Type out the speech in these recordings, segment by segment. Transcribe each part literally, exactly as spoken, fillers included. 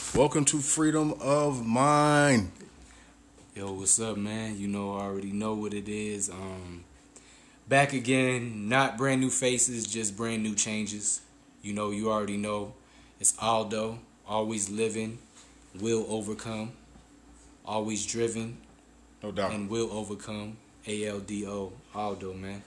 Welcome to Freedom of Mind. Yo, what's up, man? You know, I already know what it is. Um, back again, not brand new faces, just brand new changes. You know, you already know. It's Aldo, always living, will overcome, always driven, No doubt. and will overcome. A L D O, Aldo, man.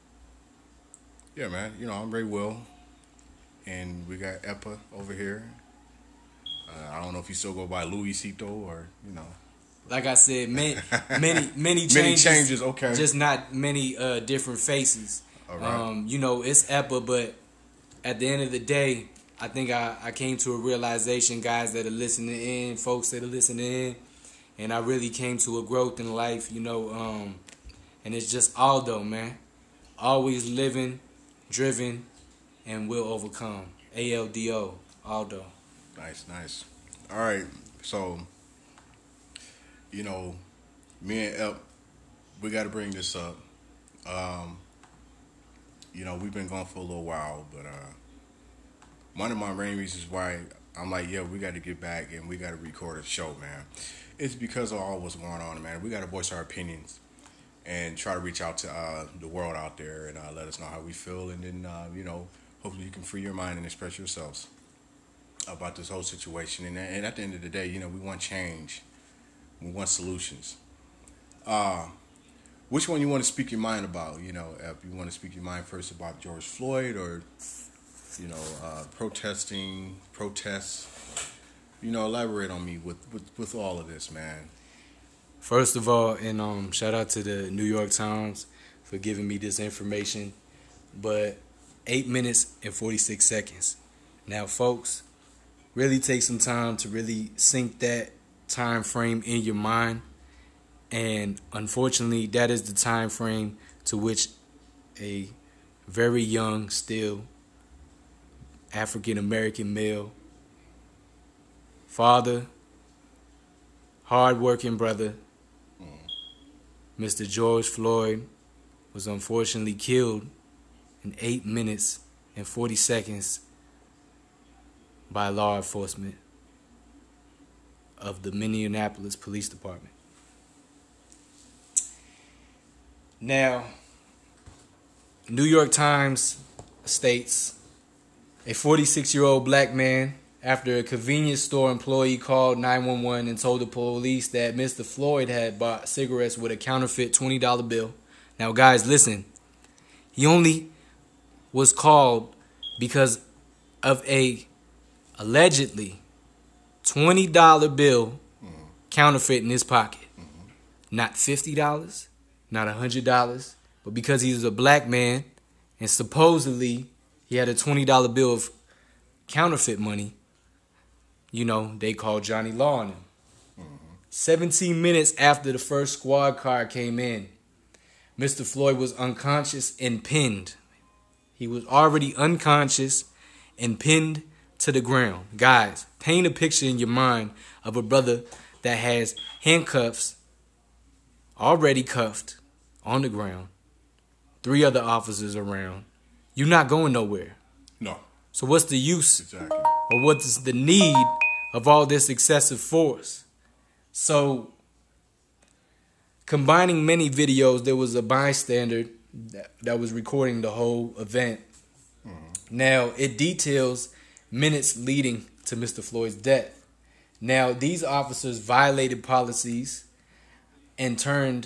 Yeah, man. You know, I'm Ray Will. And we got Epa over here. Uh, I don't know if you still go by Luisito or, you know. Like I said, many, many, many changes. Many changes, okay. Just not many uh, different faces. All right. Um, you know, it's Epa, but at the end of the day, I think I, I came to a realization, guys that are listening in, folks that are listening in, and I really came to a growth in life, you know, um, and it's just Aldo, man. Always living, driven, and will overcome. A L D O, Aldo. Nice, nice. All right. So, you know, me and Ep, we got to bring this up. Um, you know, we've been gone for a little while, but uh, one of my main reasons why I'm like, yeah, we got to get back and we got to record a show, man. It's because of all what's going on, man. We got to voice our opinions and try to reach out to uh, the world out there and uh, let us know how we feel. And then, uh, you know, hopefully you can free your mind and express yourselves about this whole situation. And, and at the end of the day, you know, we want change. We want solutions. Uh, which one you want to speak your mind about? You know, if you want to speak your mind first about George Floyd or, you know, uh, protesting, protests. You know, elaborate on me with, with, with all of this, man. First of all, and um, shout out to the New York Times for giving me this information. But eight minutes and forty-six seconds. Now, folks, really take some time to really sink that time frame in your mind. And unfortunately, that is the time frame to which a very young, still African-American male, father, hard-working brother, Mister George Floyd, was unfortunately killed in eight minutes and forty seconds by law enforcement of the Minneapolis Police Department. Now, New York Times states a forty-six-year-old black man, after a convenience store employee called nine one one and told the police that Mister Floyd had bought cigarettes with a counterfeit twenty dollar bill. Now, guys, listen. He only was called because of a allegedly twenty dollar bill mm-hmm. counterfeit in his pocket. Mm-hmm. Not fifty dollars, not one hundred dollars, but because he was a black man and supposedly he had a twenty dollar bill of counterfeit money, you know, they called Johnny Law on him. Mm-hmm. seventeen minutes after the first squad car came in, Mister Floyd was unconscious and pinned. He was already unconscious and pinned to the ground. Guys, paint a picture in your mind of a brother that has handcuffs, already cuffed, on the ground, three other officers around. You're not going nowhere. No. So what's the use Exactly. or what's the need of all this excessive force? So, combining many videos, there was a bystander that, that was recording the whole event. Mm-hmm. Now, it details minutes leading to Mister Floyd's death. Now, these officers violated policies and turned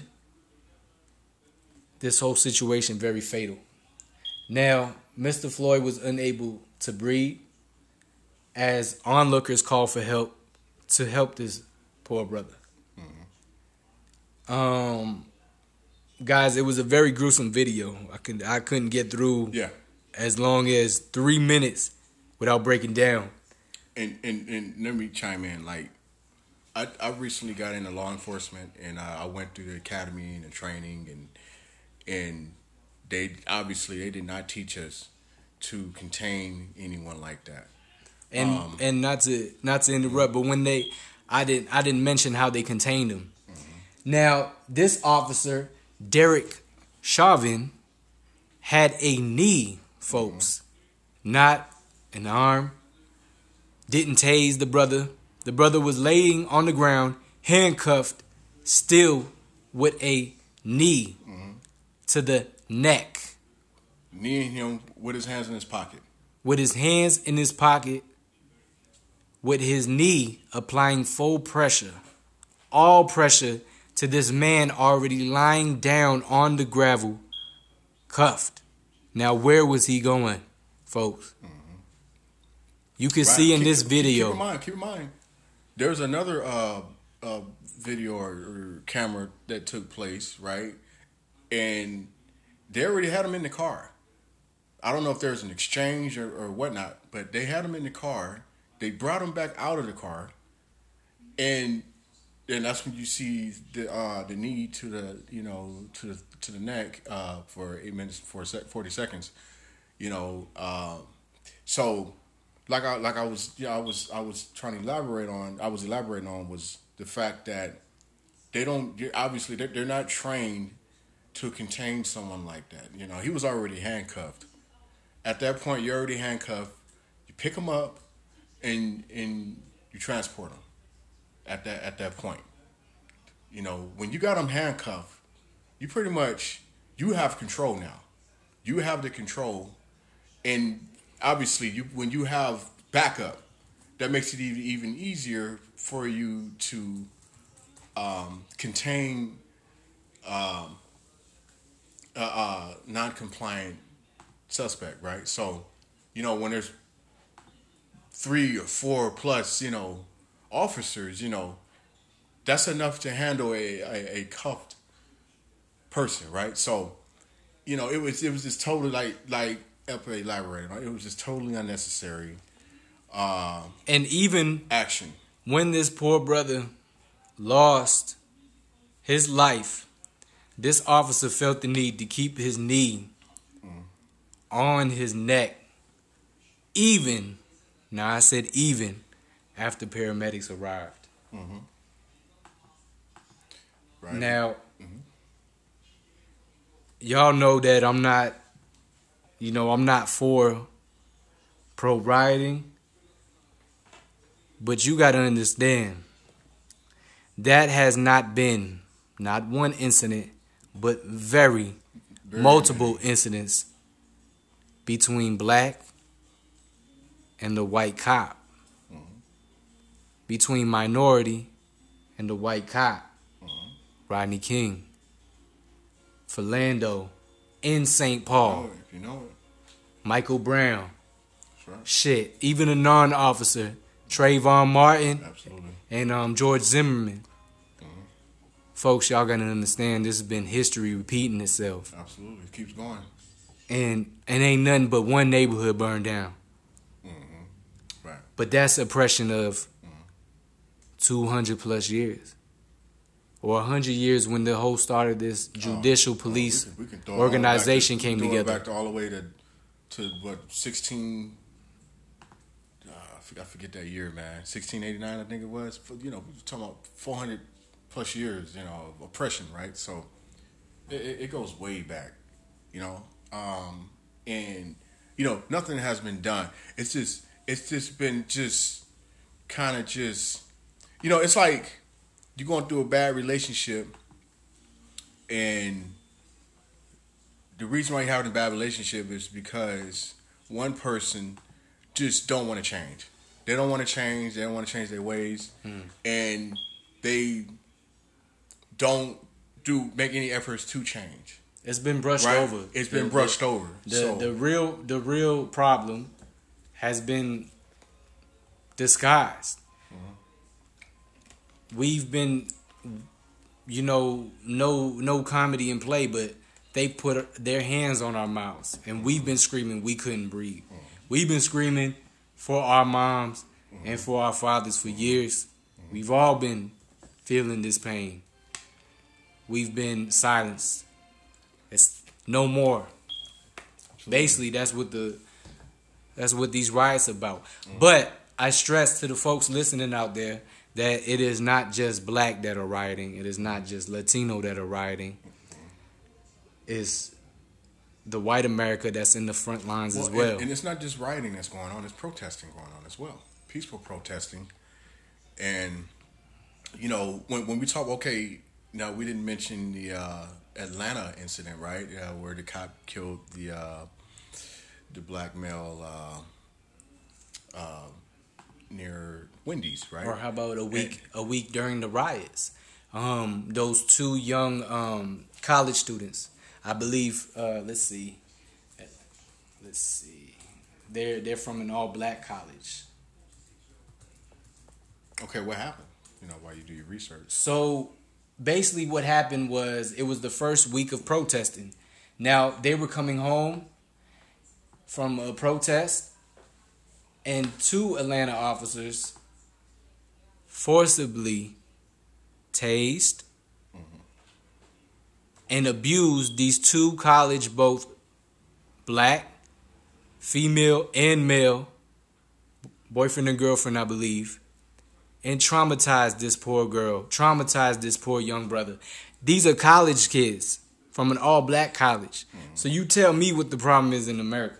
this whole situation very fatal. Now, Mister Floyd was unable to breathe as onlookers called for help to help this poor brother. Mm-hmm. Um, guys, it was a very gruesome video. I could I couldn't get through yeah. as long as three minutes without breaking down. And and, and let me chime in. Like, I I recently got into law enforcement, and uh, I went through the academy and the training, and and they obviously they did not teach us to contain anyone like that. And um, and not to not to interrupt, but when they, I didn't I didn't mention how they contained him. Mm-hmm. Now, this officer, Derek Chauvin, had a knee, folks, mm-hmm. not an arm. Didn't tase the brother. The brother was laying on the ground, handcuffed, still with a knee mm-hmm. to the neck. Kneeing him with his hands in his pocket. With his hands in his pocket, with his knee applying full pressure, all pressure to this man already lying down on the gravel, cuffed. Now, where was he going, folks? Mm-hmm. You can right. see in keep, this video. Keep in mind, keep in mind, there's another uh, uh, video or, or camera that took place, right? And they already had him in the car. I don't know if there's an exchange or, or whatnot, but they had him in the car. They brought him back out of the car, and and that's when you see the uh, the knee to the you know to the to the neck uh, for eight minutes for forty seconds, you know. Uh, so like I like I was yeah I was I was trying to elaborate on I was elaborating on was the fact that they don't obviously they're, they're not trained to contain someone like that. You know, he was already handcuffed. At that point, you're already handcuffed. You pick him up, and and you transport him. At that at that point, you know, when you got him handcuffed, you pretty much you have control now. You have the control, and obviously, you when you have backup, that makes it even even easier for you to um, contain um, a, a non-compliant suspect, right? So, you know, when there's three or four plus, you know, officers, you know, that's enough to handle a, a, a cuffed person, right? So, you know, it was it was just totally like like Epe elaborated on. It was just totally unnecessary. Uh, and even action when this poor brother lost his life, this officer felt the need to keep his knee on his neck, even, now I said even, after paramedics arrived. Mm-hmm. Right. Now, mm-hmm. y'all know that I'm not, you know, I'm not for pro rioting, but you got to understand, that has not been, not one incident, but very, very multiple many. incidents between black and the white cop. Mm-hmm. Between minority and the white cop. Mm-hmm. Rodney King. Philando in Saint Paul. You know it, if you know it. Michael Brown. That's right. Shit. Even a non-officer. Trayvon Martin. Absolutely. And um, George Zimmerman. Mm-hmm. Folks, y'all gotta understand this has been history repeating itself. Absolutely. It keeps going. And and ain't nothing but one neighborhood burned down. Mm-hmm. Right. But that's oppression of mm-hmm. two hundred plus years. Or one hundred years when the whole start of this judicial oh, police oh, we can, we can organization to, came we can together. Back to all the way to, to what, sixteen, uh, I forget that year, man. sixteen eighty-nine, I think it was. You know, we're talking about four hundred plus years, you know, of oppression, right? So it, it goes way back, you know. Um, and, you know, nothing has been done. It's just, it's just been just kind of just, you know, it's like you're going through a bad relationship, and the reason why you're having a bad relationship is because one person just don't want to change. They don't want to change. They don't want to change their ways. Hmm. And they don't do make any efforts to change. It's been brushed right? over. It's been the, brushed the, over. The so. the real the real problem has been disguised. Mm-hmm. We've been, you know, no no comedy in play, but they put their hands on our mouths, and we've been screaming we couldn't breathe. Mm-hmm. We've been screaming for our moms mm-hmm. and for our fathers for years. Mm-hmm. We've all been feeling this pain. We've been silenced. It's no more. Absolutely. Basically, that's what the that's what these riots about. Mm-hmm. But I stress to the folks listening out there that it is not just black that are rioting. It is not just Latino that are rioting. Mm-hmm. It's the white America that's in the front lines well, as well. And, and it's not just rioting that's going on. It's protesting going on as well. Peaceful protesting. And you know, when when we talk, okay, now we didn't mention the uh, Atlanta incident, right? Yeah, where the cop killed the uh, the black male uh, uh, near Wendy's, right? Or how about a week and, a week during the riots? Um, those two young um, college students, I believe. Uh, let's see, let's see. They're they're from an all black college. Okay, what happened? You know, while you do your research. So basically, what happened was it was the first week of protesting. Now they were coming home from a protest, and two Atlanta officers forcibly tased mm-hmm. and abused these two college, both black, female, and male, boyfriend and girlfriend, I believe, and traumatized this poor girl, traumatized this poor young brother. These are college kids from an all-black college. Mm-hmm. So you tell me what the problem is in America.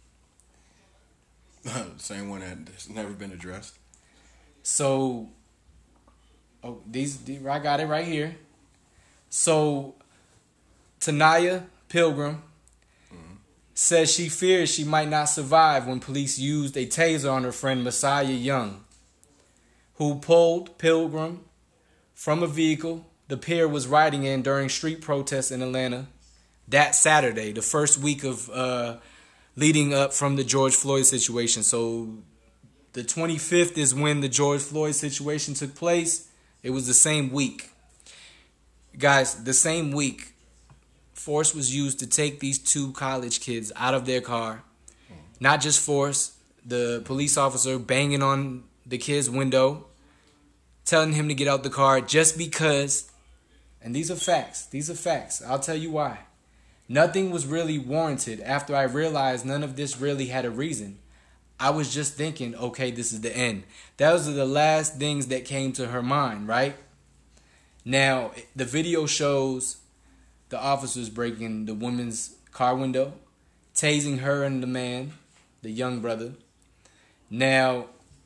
Same one that's never been addressed. So, oh, these, these I got it right here. So, Tanaya Pilgrim mm-hmm. says she fears she might not survive when police used a taser on her friend Messiah Young, who pulled Pilgrim from a vehicle the pair was riding in during street protests in Atlanta that Saturday, the first week of uh, leading up from the George Floyd situation. So the twenty-fifth is when the George Floyd situation took place. It was the same week. Guys, the same week, force was used to take these two college kids out of their car. Not just force, the police officer banging on the kid's window, telling him to get out the car just because, and these are facts, these are facts, I'll tell you why. Nothing was really warranted after I realized none of this really had a reason. I was just thinking, okay, this is the end. Those are the last things that came to her mind, right? Now, the video shows the officers breaking the woman's car window, tasing her and the man, the young brother. Now,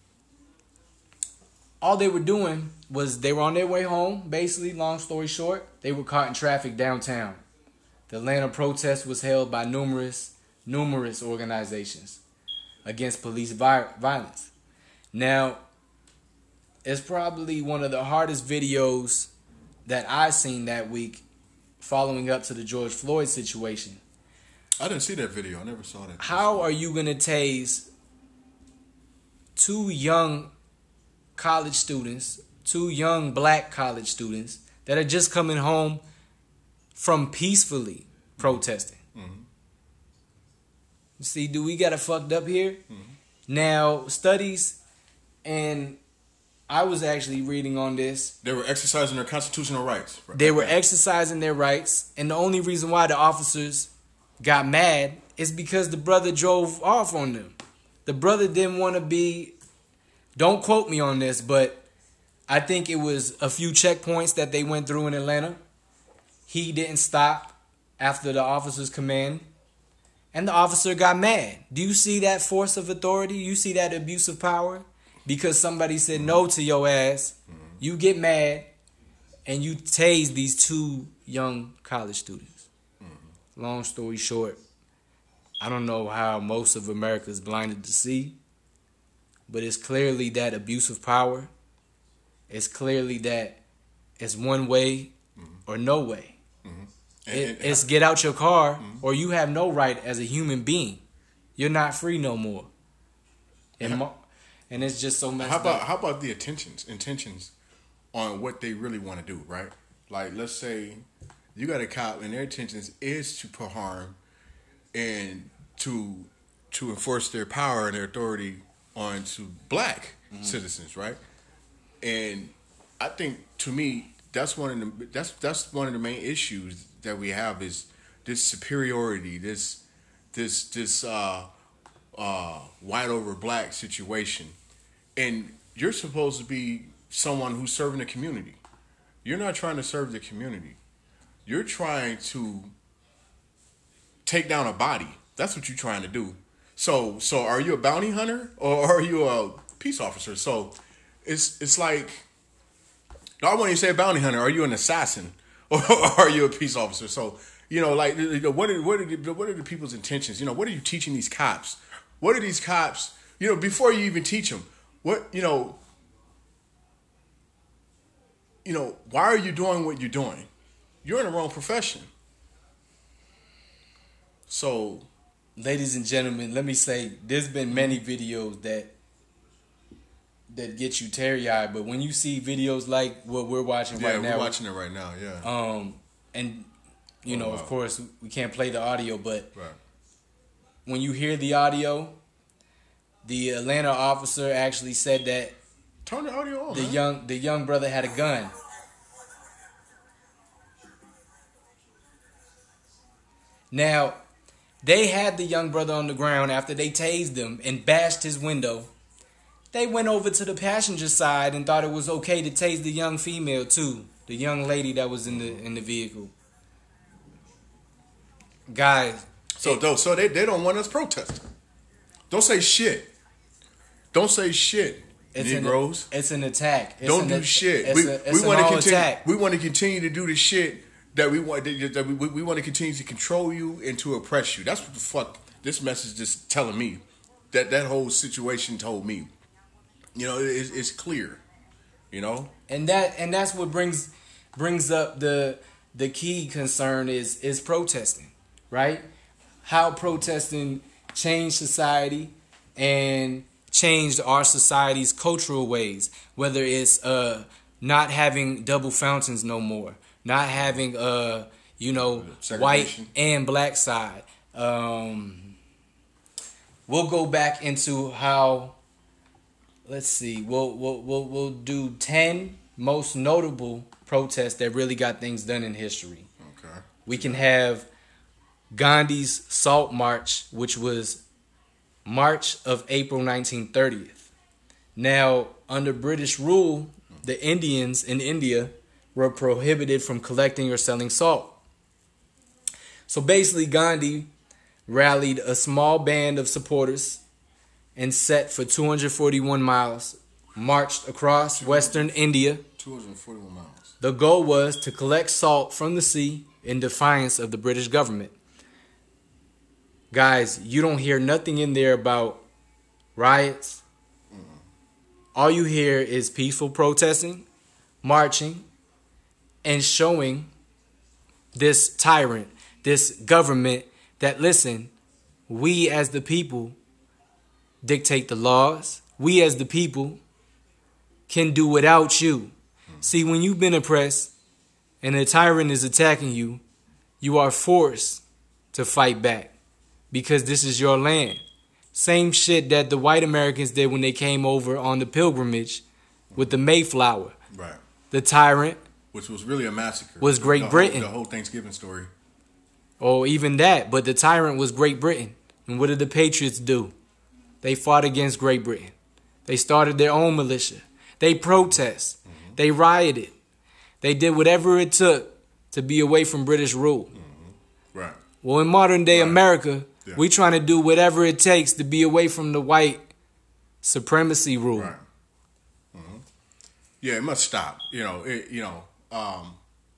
all they were doing was they were on their way home, basically, long story short. They were caught in traffic downtown. The Atlanta protest was held by numerous, numerous organizations against police violence. Now, it's probably one of the hardest videos that I've seen that week following up to the George Floyd situation. I didn't see that video. I never saw that. How are you going to tase two young college students, two young black college students that are just coming home from peacefully protesting? Mm-hmm. See, do we got it fucked up here? Mm-hmm. Now, studies, and I was actually reading on this. They were exercising their constitutional rights. Right? They were exercising their rights, and the only reason why the officers got mad is because the brother drove off on them. The brother didn't want to be, don't quote me on this, but I think it was a few checkpoints that they went through in Atlanta. He didn't stop after the officer's command, and the officer got mad. Do you see that force of authority? You see that abuse of power? Because somebody said no to your ass, you get mad, and you tase these two young college students. Long story short, I don't know how most of America is blinded to see, but it's clearly that abuse of power. It's clearly that it's one way or no way. Mm-hmm. And, it, and, and it's I, get out your car mm-hmm. or you have no right as a human being. You're not free no more. And, and, and it's just so messed how about, up. How about the intentions, intentions on what they really want to do, right? Like, let's say you got a cop and their intentions is to put harm and to to enforce their power and their authority onto black mm-hmm. citizens, right? And I think, to me, that's one of the that's that's one of the main issues that we have is this superiority, this this this uh, uh, white over black situation, and you're supposed to be someone who's serving the community. You're not trying to serve the community. You're trying to take down a body. That's what you're trying to do. So, so are you a bounty hunter or are you a peace officer? So, it's it's like, I wouldn't even say a bounty hunter. Are you an assassin or are you a peace officer? So you know, like, what are what are the, what are the people's intentions? You know, what are you teaching these cops? What are these cops? You know, before you even teach them, what you know, you know, why are you doing what you're doing? You're in the wrong profession. So, ladies and gentlemen, let me say, there's been many videos that that get you teary-eyed, but when you see videos like what we're watching yeah, right now, we're watching it right now, yeah. Um, and you oh, know, wow. Of course, we can't play the audio, but right. When you hear the audio, the Atlanta officer actually said that turn the audio on. The man. young the young brother had a gun. Now, they had the young brother on the ground after they tased him and bashed his window. They went over to the passenger side and thought it was okay to tase the young female too, the young lady that was in the in the vehicle. Guys, so it, so they they don't want us protesting. Don't say shit. Don't say shit. It's Negroes. An, it's an attack. It's don't an, do shit. It's we a, it's we want to continue. Attack. We want to continue to do the shit that we want. That we, we want to continue to control you and to oppress you. That's what the fuck this message is telling me. That that whole situation told me. You know, it's, it's clear. You know, and that and that's what brings brings up the the key concern is is protesting, right? How protesting changed society and changed our society's cultural ways. Whether it's uh not having double fountains no more, not having uh you know white and black side. Um, we'll go back into how. Let's see. We'll we'll we'll we'll do ten most notable protests that really got things done in history. Okay. We can have Gandhi's Salt March, which was March of April nineteen thirty. Now, under British rule, the Indians in India were prohibited from collecting or selling salt. So basically, Gandhi rallied a small band of supporters and set for two hundred forty-one miles, marched across western India. two hundred forty-one miles. The goal was to collect salt from the sea in defiance of the British government. Guys, you don't hear nothing in there about riots. Mm-mm. All you hear is peaceful protesting, marching, and showing this tyrant, this government that, listen, we as the people dictate the laws. We as the people can do without you. Mm-hmm. See, when you've been oppressed and a tyrant is attacking you, you are forced to fight back because this is your land. Same shit that the white Americans did when they came over on the pilgrimage with the Mayflower. Right. The tyrant, which was really a massacre, was Great the Britain. Whole, the whole Thanksgiving story. Or even that, but the tyrant was Great Britain. And what did the Patriots do? They fought against Great Britain. They started their own militia. They protested. Mm-hmm. They rioted. They did whatever it took to be away from British rule. Mm-hmm. Right. Well, in modern day right. America, yeah. we trying to do whatever it takes to be away from the white supremacy rule. Right. Mm-hmm. Yeah, it must stop. You know, it, you know, um,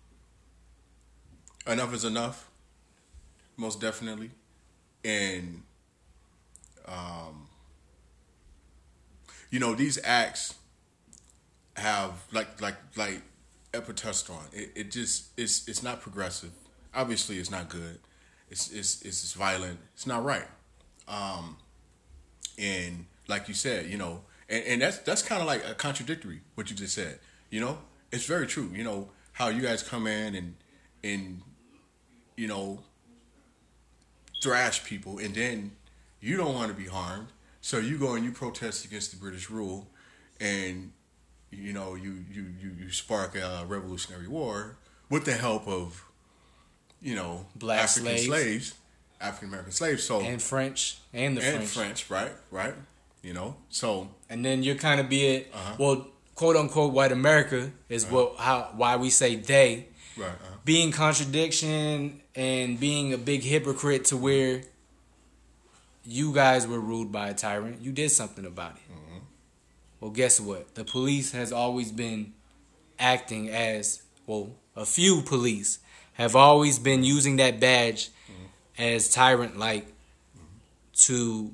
enough is enough. Most definitely. And, um, you know, these acts have, like, like, like Epa touched on, it, it just, it's, it's not progressive. Obviously, it's not good. It's, it's, it's violent. It's not right. Um, and like you said, you know, and, and that's, that's kind of like a contradictory, what you just said, you know, it's very true. You know, how you guys come in and, and, you know, thrash people, and then you don't want to be harmed, so you go and you protest against the British rule, and you know you you you, you spark a revolutionary war with the help of you know black African slaves, slaves African American slaves, so and French and the and French. French, right, right, you know, so and then you're kind of be it. Uh-huh. Well, quote unquote, white America is uh-huh. what how why we say they. Right. Uh-huh. Being contradiction and being a big hypocrite to where you guys were ruled by a tyrant. You did something about it. Mm-hmm. Well, guess what? The police has always been acting as, well, a few police have always been using that badge mm-hmm. as tyrant-like mm-hmm. to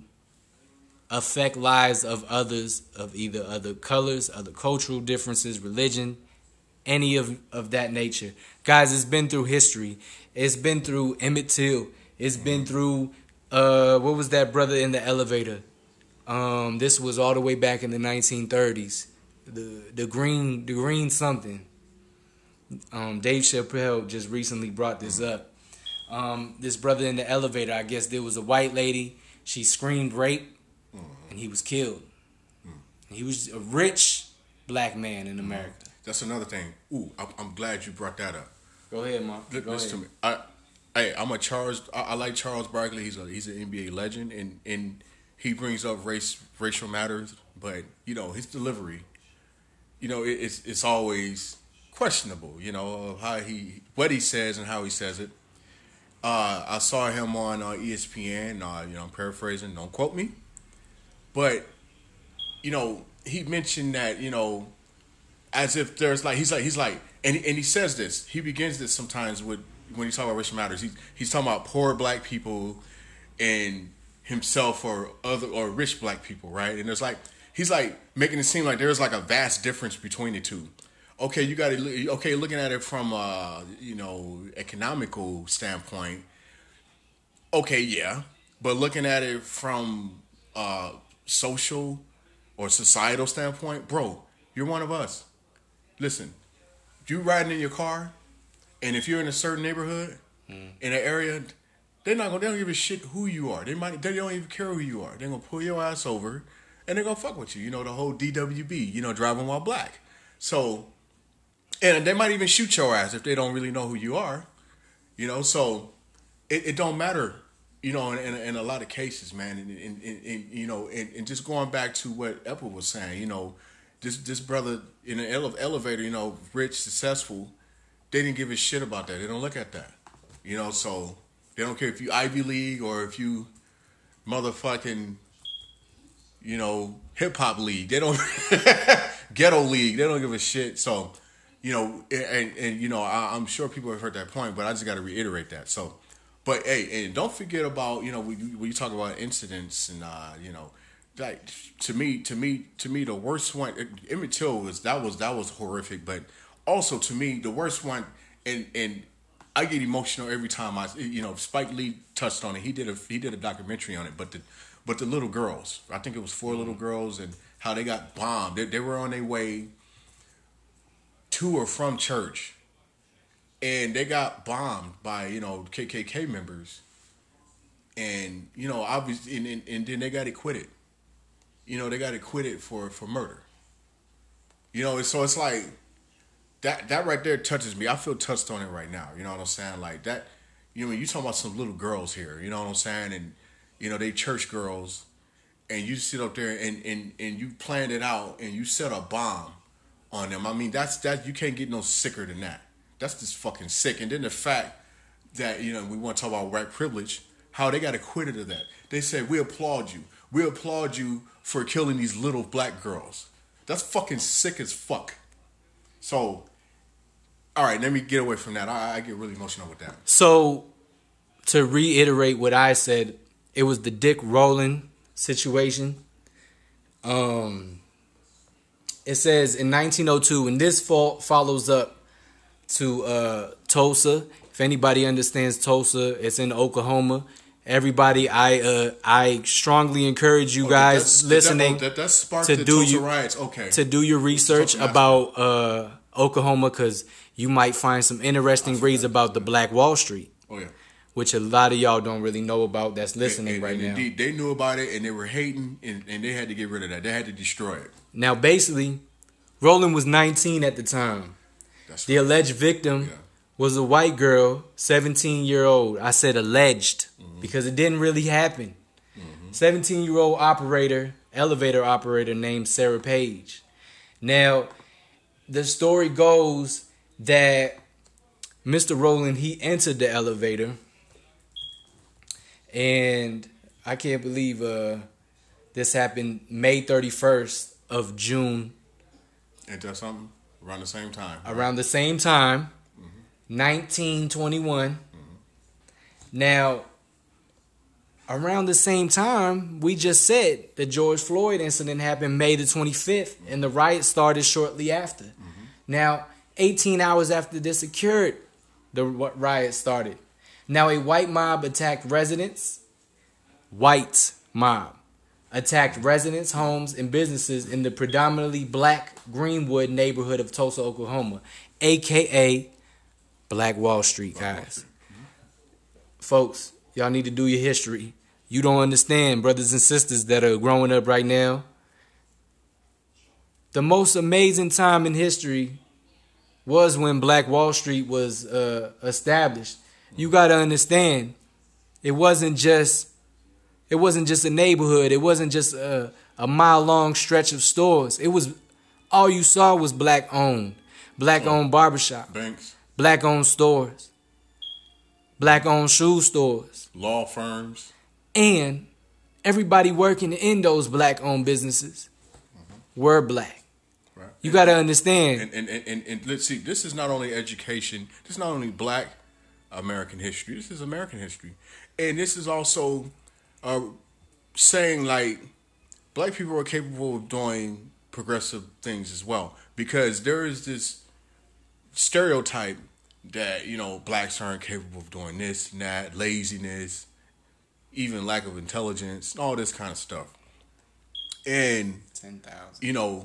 affect lives of others of either other colors, other cultural differences, religion, any of, of that nature. Guys, it's been through history. It's been through Emmett Till. It's mm-hmm. been through, uh, what was that brother in the elevator? Um, this was all the way back in the nineteen thirties. The the green the green something. Um, Dave Chappelle just recently brought this up. Um, this brother in the elevator, I guess there was a white lady. She screamed rape, and he was killed. He was a rich black man in America. That's another thing. Ooh, I'm, I'm glad you brought that up. Go ahead, Mark. L- Go listen ahead. to me. I, hey, I'm a Charles. I, I like Charles Barkley. He's a he's an N B A legend, and and he brings up race racial matters. But you know his delivery, you know it, it's it's always questionable. You know of how he what he says and how he says it. Uh, I saw him on uh, E S P N. Uh, you know, I'm paraphrasing. Don't quote me. But you know, he mentioned that you know, as if there's like he's like he's like, and and he says this. He begins this sometimes with when he's talking about racial matters. He he's talking about poor black people and himself or other or rich black people, right? And there's like he's like making it seem like there's like a vast difference between the two. Okay, you got to okay looking at it from a you know economical standpoint. Okay, yeah, but looking at it from uh, social or societal standpoint, bro, you're one of us. Listen, you riding in your car, and if you're in a certain neighborhood mm. in an area, they're not gonna they don't give a shit who you are. They might they don't even care who you are. They're gonna pull your ass over and they're gonna fuck with you. You know the whole D W B, you know driving while black. So. And they might even shoot your ass if they don't really know who you are, you know. So it, it don't matter, you know. In, in, in a lot of cases, man, and, and, and, and you know, and, and just going back to what Apple was saying, you know, this this brother in an ele- elevator, you know, rich, successful, they didn't give a shit about that. They don't look at that, you know. So they don't care if you Ivy League or if you motherfucking, you know, hip hop league. They don't ghetto league. They don't give a shit. So. You know, and, and you know, I, I'm sure people have heard that point, but I just got to reiterate that. So, but hey, and don't forget about you know when you, when you talk about incidents and uh, you know, like to me, to me, to me, the worst one, Emmett Till was that was that was horrific, but also to me, the worst one, and and I get emotional every time I you know Spike Lee touched on it. He did a he did a documentary on it, but the but the little girls, I think it was four little girls, and how they got bombed. They, they were on their way to or from church, and they got bombed by you know K K K members, and you know obviously, and, and, and then they got acquitted. You know they got acquitted for, for murder. You know, so it's like that that right there touches me. I feel touched on it right now. You know what I'm saying? Like that. You know, you talking about some little girls here. You know what I'm saying? And you know they church girls, and you sit up there and and, and you planned it out, and you set a bomb on them. I mean, that's that you can't get no sicker than that. That's just fucking sick. And then the fact that, you know, we want to talk about white privilege, how they got acquitted of that. They said, we applaud you. We applaud you for killing these little black girls. That's fucking sick as fuck. So, all right, let me get away from that. I, I get really emotional with that. So, to reiterate what I said, it was the Dick Rowland situation. Um... It says in nineteen oh two, and this fo- follows up to uh, Tulsa. If anybody understands Tulsa, it's in Oklahoma. Everybody, I uh, I strongly encourage you oh, guys that's, listening that, that, that to the do Tulsa you, riots. Okay. to do your research about uh, Oklahoma, because you might find some interesting reads about the Black Wall Street. Oh yeah. Which a lot of y'all don't really know about that's listening and, and, right and now. Indeed, they knew about it and they were hating and, and they had to get rid of that. They had to destroy it. Now, basically, Roland was nineteen at the time. That's the right. alleged victim yeah. was a white girl, seventeen-year-old. I said alleged mm-hmm. because it didn't really happen. Mm-hmm. seventeen-year-old operator, elevator operator named Sarah Page. Now, the story goes that Mister Rowland, he entered the elevator, and I can't believe uh, this happened May thirty-first of June. Ain't that something? Around the same time. Right? Around the same time, mm-hmm. nineteen twenty-one. Mm-hmm. Now, around the same time, we just said the George Floyd incident happened May the twenty-fifth, mm-hmm. and the riot started shortly after. Mm-hmm. Now, eighteen hours after this occurred, the riot started. Now, a white mob attacked residents. White mob attacked residents, homes, and businesses in the predominantly black Greenwood neighborhood of Tulsa, Oklahoma, a k a. Black Wall Street, guys. Mm-hmm. Folks, y'all need to do your history. You don't understand, brothers and sisters that are growing up right now. The most amazing time in history was when Black Wall Street was uh, established. You got to understand, it wasn't just it wasn't just a neighborhood. It wasn't just a, a mile long stretch of stores. It was all you saw was black owned, black owned barbershop, banks, black owned stores, black owned shoe stores, law firms, and everybody working in those black owned businesses mm-hmm. were black. Right. You got to understand. And and, and and and let's see. This is not only education. This is not only Black American history. This is American history, and this is also uh, saying like black people are capable of doing progressive things as well. Because there is this stereotype that, you know, blacks aren't capable of doing this and that, laziness, even lack of intelligence, all this kind of stuff. And ten thousand. You know,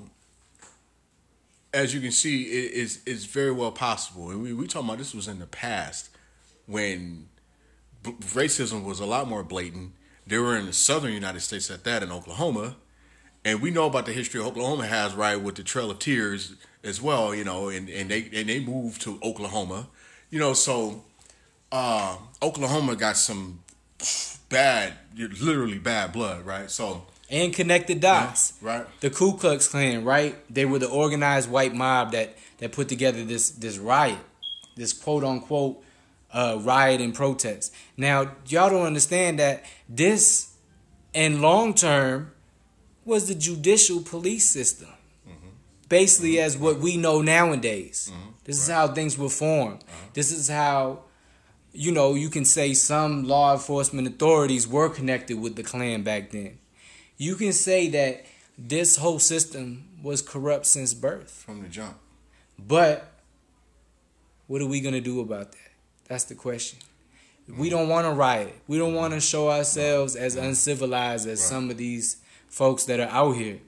as you can see, it is it's very well possible. And we we talking about this was in the past when b- racism was a lot more blatant. They were in the southern United States at that, in Oklahoma. And we know about the history Oklahoma has, right, with the Trail of Tears as well, you know, and, and they and they moved to Oklahoma. You know, so uh, Oklahoma got some bad, literally bad blood, right? So and connected dots. Yeah, right. The Ku Klux Klan, right? They were the organized white mob that, that put together this this riot, this quote unquote uh, riot and protest. Now, y'all don't understand that this, in long term, was the judicial police system. Mm-hmm. Basically, mm-hmm. as what we know nowadays. Mm-hmm. This is right. how things were formed. Uh-huh. This is how, you know, you can say some law enforcement authorities were connected with the Klan back then. You can say that this whole system was corrupt since birth. From the jump. But what are we going to do about that? That's the question. Mm-hmm. We don't want to riot. We don't want to show ourselves as mm-hmm. uncivilized as right. some of these folks that are out here.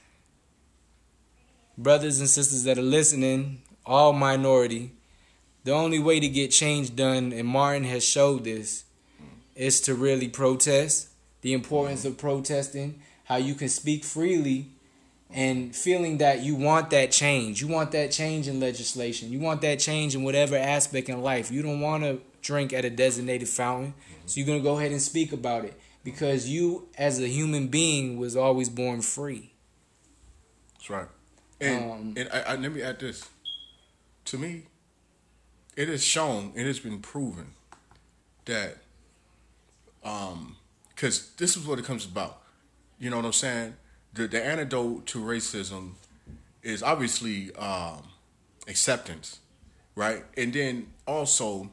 Brothers and sisters that are listening, all minority, the only way to get change done, and Martin has showed this, is to really protest. The importance mm-hmm. of protesting, how you can speak freely and feeling that you want that change. You want that change in legislation. You want that change in whatever aspect in life. You don't want to drink at a designated fountain, mm-hmm. so you're going to go ahead and speak about it because you, as a human being, was always born free. That's right. And, um, and I, I, let me add this. To me, it is shown, it has been proven that um, because this is what it comes about. You know what I'm saying? The the antidote to racism is obviously um, acceptance, right? And then also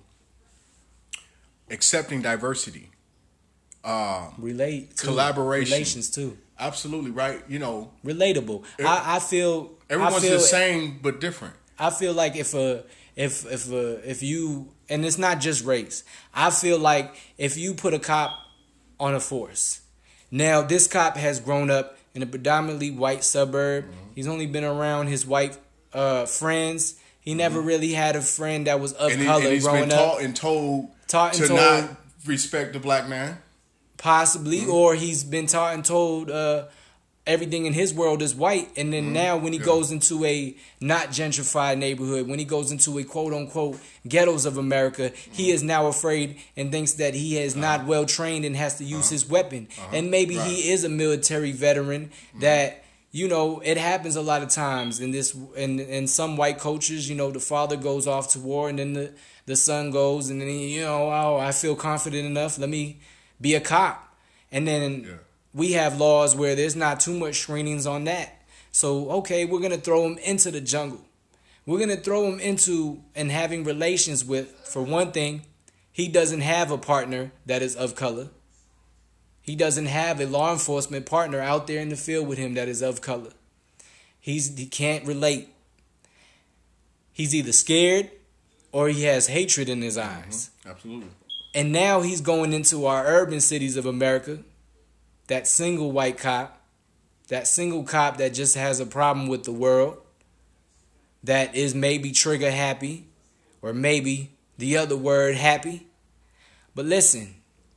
accepting diversity. Um, Relate. Too. Collaboration. Relations, too. Absolutely, right? You know. Relatable. It, I, I feel... Everyone's I feel, the same, but different. I feel like if a... If if uh, if you... And it's not just race. I feel like if you put a cop on a force. Now, this cop has grown up in a predominantly white suburb. Mm-hmm. He's only been around his white uh, friends. He never mm-hmm. really had a friend that was of and color he, and he's growing been up. Taught and told taught and to told, not respect the black man. Possibly. Mm-hmm. Or he's been taught and told... Uh, everything in his world is white, and then mm-hmm. now when he yeah. goes into a not gentrified neighborhood, when he goes into a quote-unquote ghettos of America, mm-hmm. he is now afraid and thinks that he is uh-huh. not well-trained and has to use uh-huh. his weapon. Uh-huh. And maybe right. he is a military veteran mm-hmm. that, you know, it happens a lot of times in this in, in some white cultures, you know, the father goes off to war and then the, the son goes and then, he, you know, oh, I feel confident enough, let me be a cop. And then... Yeah. We have laws where there's not too much screenings on that. So, okay, we're going to throw him into the jungle. We're going to throw him into and having relations with, for one thing, he doesn't have a partner that is of color. He doesn't have a law enforcement partner out there in the field with him that is of color. He's he can't relate. He's either scared or he has hatred in his eyes. Mm-hmm. Absolutely. And now he's going into our urban cities of America, that single white cop, that single cop that just has a problem with the world, that is maybe trigger happy, or maybe the other word happy. But listen,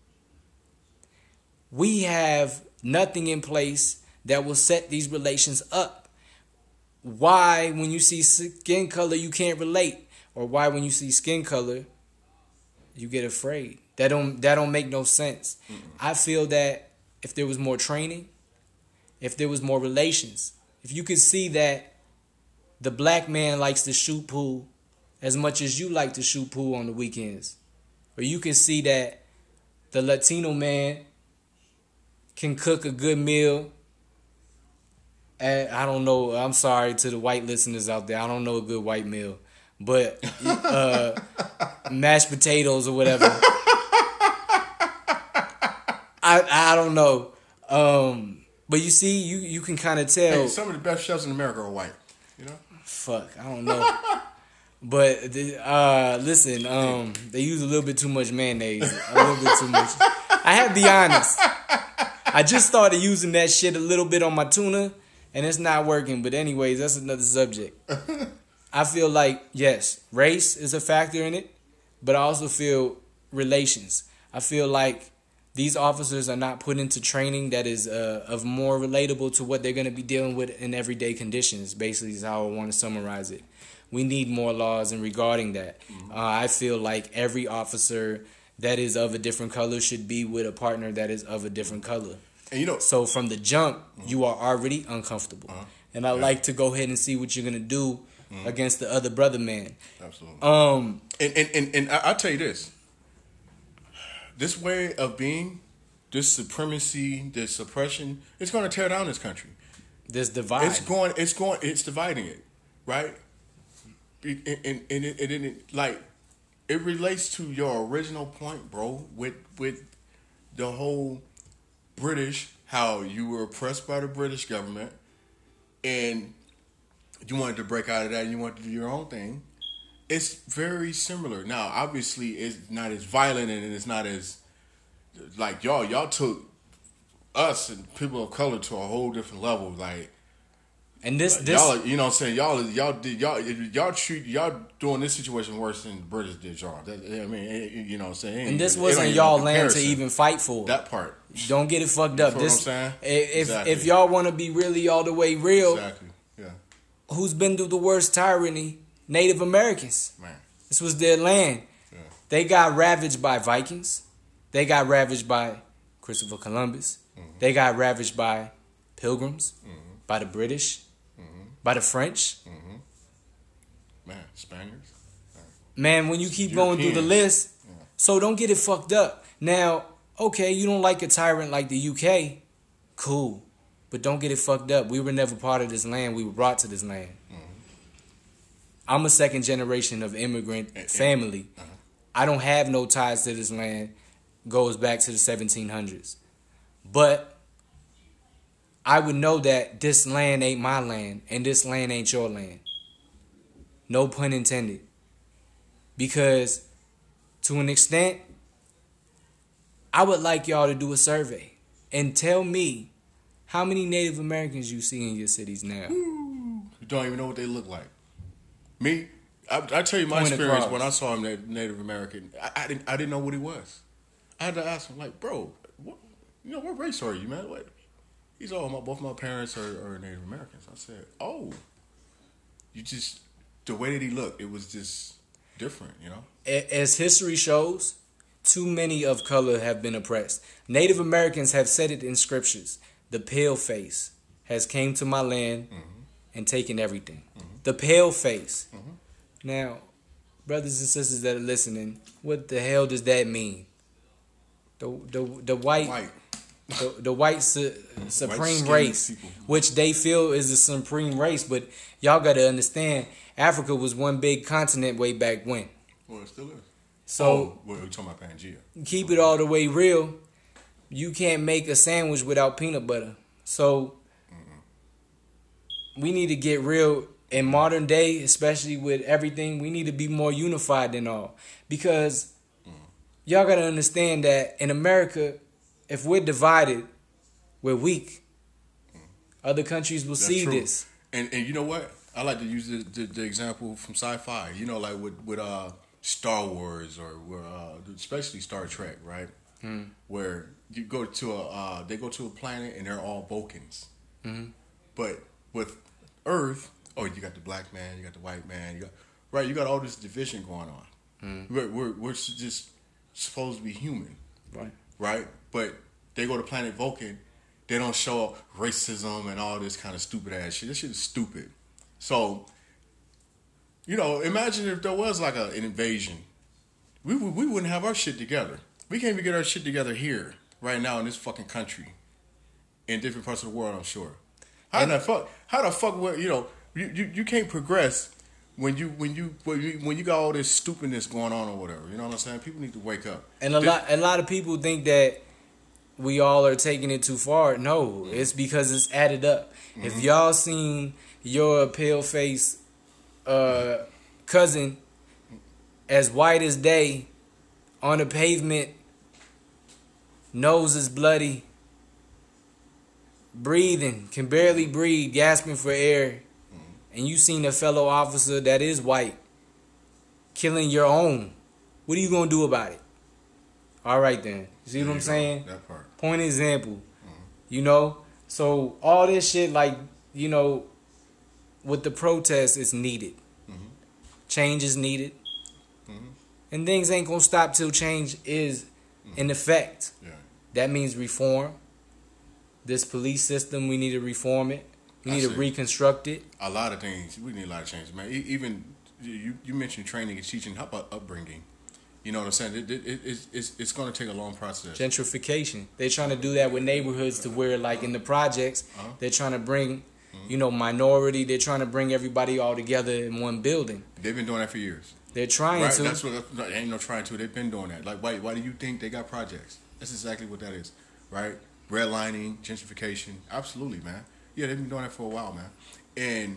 we have nothing in place that will set these relations up. Why, when you see skin color, you can't relate? Or why, when you see skin color, you get afraid? That don't that don't make no sense. Mm-mm. I feel that if there was more training, if there was more relations, if you could see that the black man likes to shoot pool as much as you like to shoot pool on the weekends, or you can see that the Latino man can cook a good meal. And I don't know. I'm sorry to the white listeners out there. I don't know a good white meal, but uh, mashed potatoes or whatever. I I don't know. Um, but you see, you, you can kind of tell. Hey, some of the best chefs in America are white. You know. Fuck, I don't know. But the, uh, listen, um, they use a little bit too much mayonnaise. A little bit too much. I have to be honest. I just started using that shit a little bit on my tuna, and it's not working. But anyways, that's another subject. I feel like, yes, race is a factor in it, but I also feel relations. I feel like these officers are not put into training that is uh, of more relatable to what they're going to be dealing with in everyday conditions, basically is how I want to summarize it. We need more laws in regarding that. Mm-hmm. Uh, I feel like every officer that is of a different color should be with a partner that is of a different color. And you know, so from the jump, mm-hmm. you are already uncomfortable. Uh-huh. And I yeah. like to go ahead and see what you're going to do mm-hmm. against the other brother man. Absolutely. Um, and, and, and, and I'll tell you this. This way of being, this supremacy, this suppression, it's going to tear down this country. This divide. It's going. It's going. It's dividing it, right? And, and, and it, it, it like it relates to your original point, bro. With with the whole British, how you were oppressed by the British government, and you wanted to break out of that, and you wanted to do your own thing. It's very similar. Now, obviously, it's not as violent and it's not as like y'all. Y'all took us and people of color to a whole different level. Like, and this, like this, y'all, you know, what I'm saying y'all, y'all did y'all, y'all treat y'all doing this situation worse than the British did y'all. That, I mean, you know, what I'm saying. And this wasn't y'all land to even fight for. That part. Don't get it fucked up. You This, what I'm saying? If exactly. if y'all want to be really all the way real, exactly. Yeah. Who's been through the worst tyranny? Native Americans. Man. This was their land. Yeah. They got ravaged by Vikings. They got ravaged by Christopher Columbus. Mm-hmm. They got ravaged by Pilgrims, mm-hmm. by the British, mm-hmm. by the French. Mm-hmm. Man, Spaniards. Man, when you keep Europeans. Going through the list, yeah. So don't get it fucked up. Now, okay, you don't like a tyrant like the U K, cool. But don't get it fucked up. We were never part of this land. We were brought to this land. Mm-hmm. I'm a second generation of immigrant family. Uh-huh. I don't have no ties to this land. Goes back to the seventeen hundreds. But I would know that this land ain't my land and this land ain't your land. No pun intended. Because to an extent, I would like y'all to do a survey and tell me how many Native Americans you see in your cities now. You don't even know what they look like. Me, I, I tell you my Point experience across. when I saw him Native American. I, I didn't I didn't know what he was. I had to ask him, like, bro, what, you know, what race are you, man? What? He's all my both my parents are, are Native Americans. I said, oh, you just the way that he looked, it was just different, you know. As history shows, too many of color have been oppressed. Native Americans have said it in scriptures. The pale face has came to my land mm-hmm. and taken everything. Mm-hmm. The pale face. Mm-hmm. Now, brothers and sisters that are listening, what the hell does that mean? The the the white, white. the, the white su- supreme White-skinned race, people. which they feel is the supreme race. But y'all got to understand, Africa was one big continent way back when. Well, it still is. So oh, we're talking about Pangea. keep it all the way real. You can't make a sandwich without peanut butter. So mm-hmm. we need to get real in modern day, especially with everything. We need to be more unified than all, because mm-hmm. y'all got to understand that in America, if we're divided, we're weak. Mm-hmm. Other countries will That's see true. this. And and you know what? I like to use the, the, the example from sci-fi. You know, like with with uh, Star Wars or uh, especially Star Trek, right? Mm. Where you go to a uh, they go to a planet and they're all Vulcans, mm-hmm. but with Earth, oh, you got the black man, you got the white man, you got right, you got all this division going on. Mm. We're, we're we're just supposed to be human, right? Right, but they go to planet Vulcan, they don't show racism and all this kind of stupid ass shit. This shit is stupid. So, you know, imagine if there was like a, an invasion, we we wouldn't have our shit together. We can't even get our shit together here, right now, in this fucking country, in different parts of the world, I'm sure. How and the fuck? How the fuck? You know, you, you, you can't progress when you when you when you when you got all this stupidness going on or whatever. You know what I'm saying? People need to wake up. And a they, lot a lot of people think that we all are taking it too far. No, mm-hmm. it's because it's added up. Mm-hmm. If y'all seen your pale face uh, cousin as white as day on the pavement, nose is bloody, breathing, can barely breathe, gasping for air, mm-hmm. and you seen a fellow officer that is white killing your own, what are you going to do about it? All right then. You see there what I'm saying? That part. Point example. Mm-hmm. You know? So all this shit, like, you know, with the protests, it's needed. Mm-hmm. Change is needed. Mm-hmm. And things ain't going to stop till change is mm-hmm. in effect. Yeah. That means reform. This police system, we need to reform it. We need to reconstruct it. A lot of things. We need a lot of change, man. Even, you, you mentioned training and teaching. How about upbringing? You know what I'm saying? It, it, it, it's it's going to take a long process. Gentrification. They're trying to do that with neighborhoods to where, like in the projects, uh-huh. they're trying to bring, mm-hmm. you know, minority. They're trying to bring everybody all together in one building. They've been doing that for years. They're trying right? to. That's what. No, ain't no trying to. They've been doing that. Like, why? Why do you think they got projects? That's exactly what that is, right? Redlining, gentrification. Absolutely, man. Yeah, they've been doing that for a while, man. And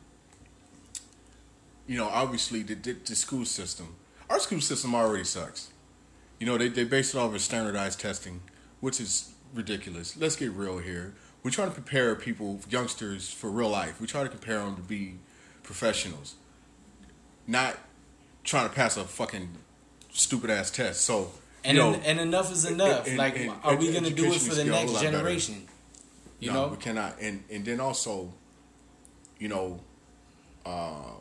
you know, obviously, the the, the school system. Our school system already sucks. You know, they, they base it off of standardized testing, which is ridiculous. Let's get real here. We're trying to prepare people, youngsters, for real life. We try to prepare them to be professionals, not trying to pass a fucking stupid-ass test. So, and, you know, en- and enough is enough. And, like, and, are we going to do it for the next generation? You no, know? we cannot. And, and then also, you know, um,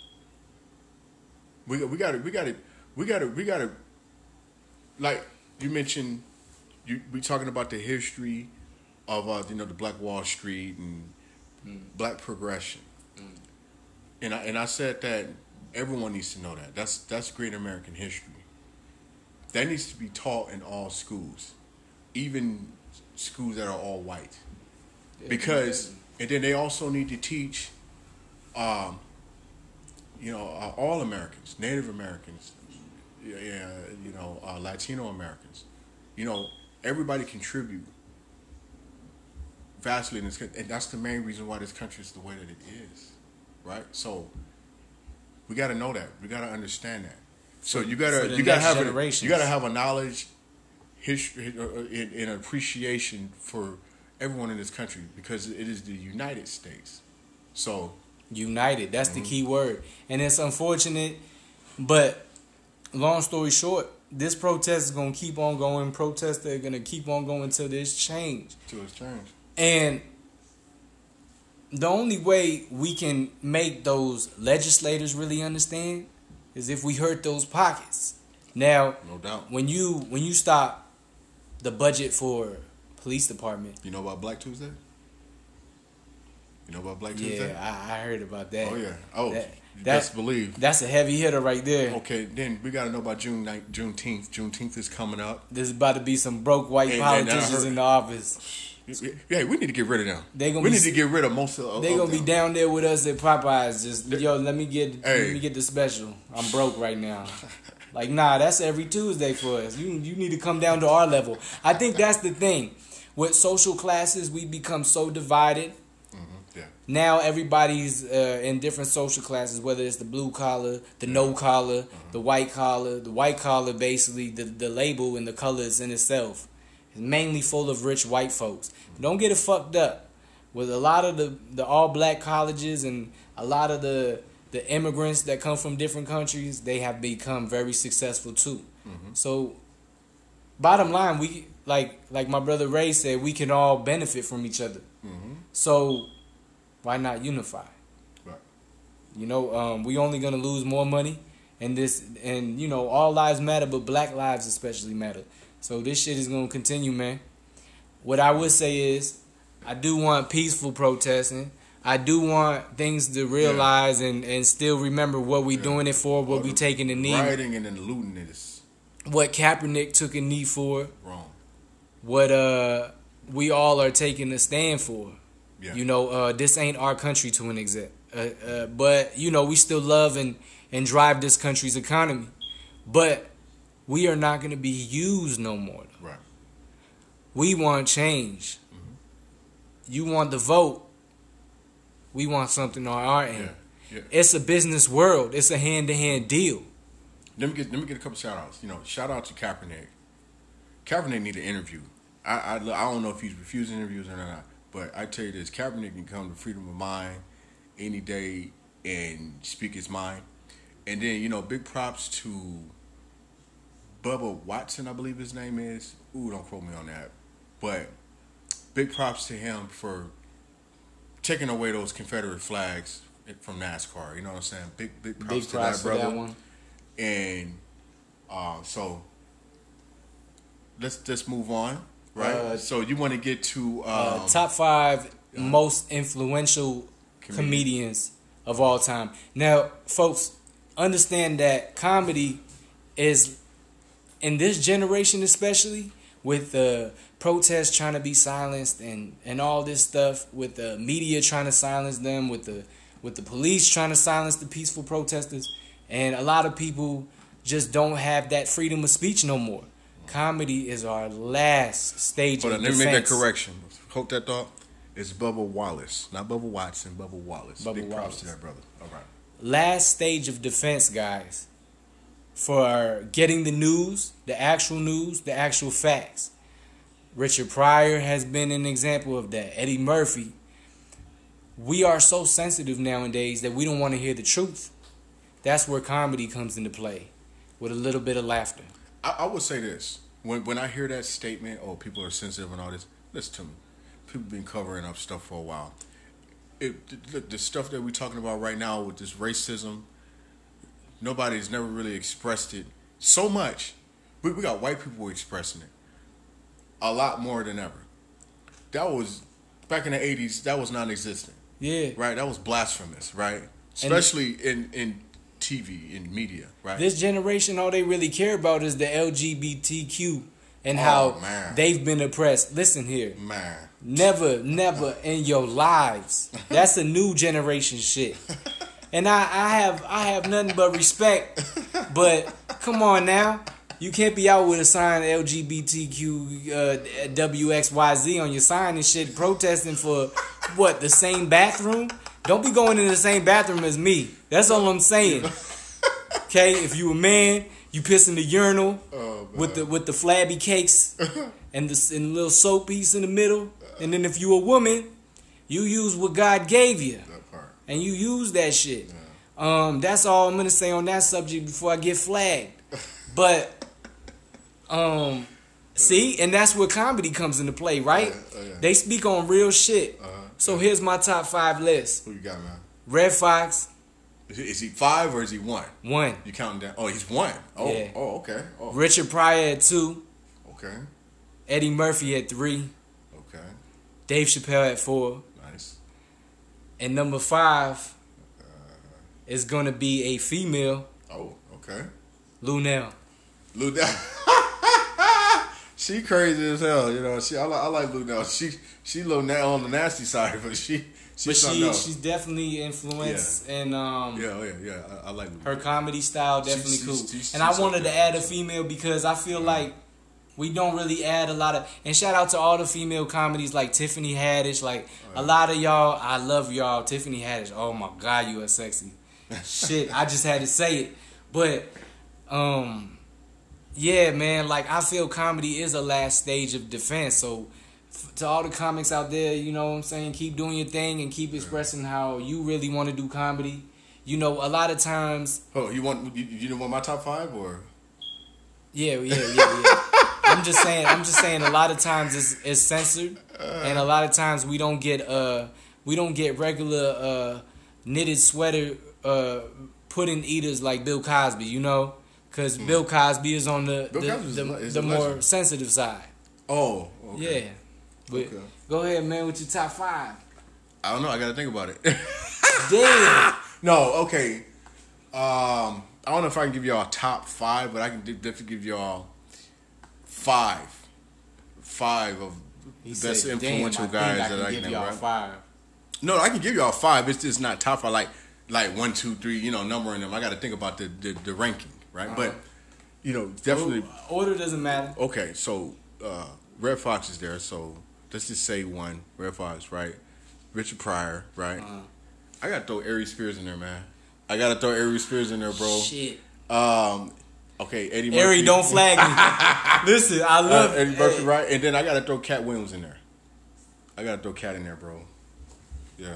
We we got to we got to we got to we got to like you mentioned, you we talking about the history of uh, you know the Black Wall Street and mm. Black progression, mm. and I and I said that everyone needs to know that that's that's great American history. That needs to be taught in all schools, even schools that are all white, yeah, because yeah. and then they also need to teach. Um, You know, uh, all Americans, Native Americans, yeah, you know, uh, Latino Americans, you know, everybody contribute vastly in this country, and that's the main reason why this country is the way that it is, right? So we got to know that, we got to understand that. So you gotta, you gotta have, a, you gotta have a knowledge, history, and, and appreciation for everyone in this country because it is the United States. So. United. That's mm-hmm. the key word. And it's unfortunate, but long story short, this protest is going to keep on going. Protests are going to keep on going until there's change. Until it's change. And the only way we can make those legislators really understand is if we hurt those pockets. Now, no doubt. When you when you stop the budget for police department. You know about Black Tuesday? You know about Black yeah, Tuesday? Yeah, I, I heard about that. Oh, yeah. Oh, that, That, Best believe. That's a heavy hitter right there. Okay, then we got to know about June ninth, Juneteenth. Juneteenth is coming up. There's about to be some broke white And- and I politicians heard- in the office. Yeah, we need to get rid of them. They gonna we be, need to get rid of most of. They of gonna them. be down there with us at Popeyes. Just They- yo, let me get Hey. let me get the special. I'm broke right now. Like nah, that's every Tuesday for us. You you need to come down to our level. I think that's the thing. With social classes, we become so divided. Yeah. Now everybody's uh, in different social classes, whether it's the blue collar, the Yeah. no collar, Uh-huh. the white collar. The white collar, basically, the, the label and the colors in itself is mainly full of rich white folks. Don't get it fucked up. With a lot of the, the all black colleges and a lot of the the immigrants that come from different countries, they have become very successful too. Mhm. So, bottom line, we like like my brother Ray said, we can all benefit from each other. Mm-hmm. So, why not unify? Right. You know, um, we only gonna lose more money, and this, and you know, all lives matter, but black lives especially matter. So this shit is gonna continue, man. What I would say is, I do want peaceful protesting. I do want things to realize and, and still remember what we Yeah. doing it for, what All we the taking a knee, Rioting and then looting is what Kaepernick took a knee for, wrong. what uh we all are taking a stand for. Yeah. You know, uh, this ain't our country to an extent. Uh, uh, but, you know, we still love and, and drive this country's economy. But we are not going to be used no more. Though. Right. We want change. Mm-hmm. You want the vote. We want something on our end. Yeah. Yeah. It's a business world. It's a hand-to-hand deal. Let me get let me get a couple shout outs. You know, shout out to Kaepernick. Kaepernick need an interview. I, I I don't know if he's refusing interviews or not, but I tell you this: Kaepernick can come to freedom of mind any day and speak his mind. And then you know, big props to Bubba Watson, I believe his name is. Ooh, don't quote me on that. But big props to him for taking away those Confederate flags from NASCAR. You know what I'm saying? Big big props Big to props that for brother. that one. And uh, so let's just move on, right? Uh, so you want to get to um, Uh, top five uh, most influential Comedian. comedians of all time. Now, folks, understand that comedy is, in this generation especially, with the protests trying to be silenced and, and all this stuff, with the media trying to silence them, with the with the police trying to silence the peaceful protesters, and a lot of people just don't have that freedom of speech no more. Comedy is our last stage Hold of on, let me make that defense. correction. Hold that thought. It's Bubba Wallace, not Bubba Watson. Bubba Wallace. Bubba Big props Wallace. to that brother. All right. Last stage of defense, guys, for getting the news, the actual news, the actual facts. Richard Pryor has been an example of that. Eddie Murphy. We are so sensitive nowadays that we don't want to hear the truth. That's where comedy comes into play, with a little bit of laughter. I, I would say this: when when I hear that statement, oh, people are sensitive and all this. Listen to me. People been covering up stuff for a while. It, the, the stuff that we're talking about right now with this racism, nobody's never really expressed it so much. We, we got white people expressing it a lot more than ever. That was back in the eighties. That was non-existent. Yeah. Right. That was blasphemous. Right. Especially in in T V, in media. Right. This generation, all they really care about is the L G B T Q and Oh, how man. they've been oppressed. Listen here. Man. Never, never in your lives. That's a new generation shit. And I, I have I have nothing but respect. But come on now. You can't be out with a sign L G B T Q uh, W X Y Z on your sign and shit protesting for what, the same bathroom? Don't be going in the same bathroom as me. That's all I'm saying. Okay, if you a man, you piss in the urinal Oh, with the with the flabby cakes and the, and the little soap piece in the middle. And then if you a woman, you use what God gave you. That part. And you use that shit. Um, that's all I'm gonna say on that subject before I get flagged. But um, see, and that's where comedy comes into play, right? Yeah, oh, yeah. They speak on real shit. Uh-huh. So here's my top five list: Who you got, man? Red Fox, Is he, is he five or is he one? one; You counting down? Oh, he's one. Oh, Yeah. oh, okay. Oh, Richard Pryor at two; okay, Eddie Murphy at three; okay. Dave Chappelle at four; Nice. and number five, is gonna be a female. Oh, okay. Lunel. Lunel. She crazy as hell, you know. She I like I like Lunel. She she little na- on the nasty side, but she she's but something she else. she's definitely influenced Yeah. and um Yeah, oh yeah, yeah. I, I like Lunel. her comedy style definitely She- she- cool. she- she- and I she's wanted up to there. add a female because I feel like we don't really add a lot of. And shout out to all the female comedies like Tiffany Haddish. Like Oh, yeah. a lot of y'all, I love y'all. Tiffany Haddish. Oh my God, you are sexy. Shit, I just had to say it. But um, yeah, man. Like I feel comedy is a last stage of defense. So f- to all the comics out there, you know what I'm saying, keep doing your thing and keep expressing how you really want to do comedy. You know, a lot of times. Oh, you want you, you don't want my top five or? Yeah, yeah, yeah, yeah. I'm just saying. I'm just saying. A lot of times it's, it's censored, and a lot of times we don't get uh we don't get regular uh knitted sweater uh pudding eaters like Bill Cosby. You know, because mm. Bill Cosby is on the Bill the, Cosby's the, a- is the a more legend. sensitive side. Oh, okay. Yeah, but Okay. go ahead, man, with your top five. I don't know. I gotta think about it. Damn. No, okay. Um, I don't know if I can give y'all a top five, but I can de- definitely give y'all five, five of He the best said, influential Damn, I guys think I that can I give can y'all rap. five. No, I can give y'all five. It's just not top five. Like like one, two, three. You know, numbering them. I got to think about the, the the ranking, right? Uh-huh. But you know, definitely. Order doesn't matter. Okay, so uh, Red Fox is there. So let's just say one Red Fox, right? Richard Pryor, right? Uh-huh. I gotta throw Aries Spears in there, man. I gotta throw Aries Spears in there, bro. Shit. Um, okay, Eddie Murphy. Ari, don't flag me. Listen, I love uh, Eddie Murphy, hey. right? And then I gotta throw Cat Williams in there. I gotta throw Cat in there, bro. Yeah.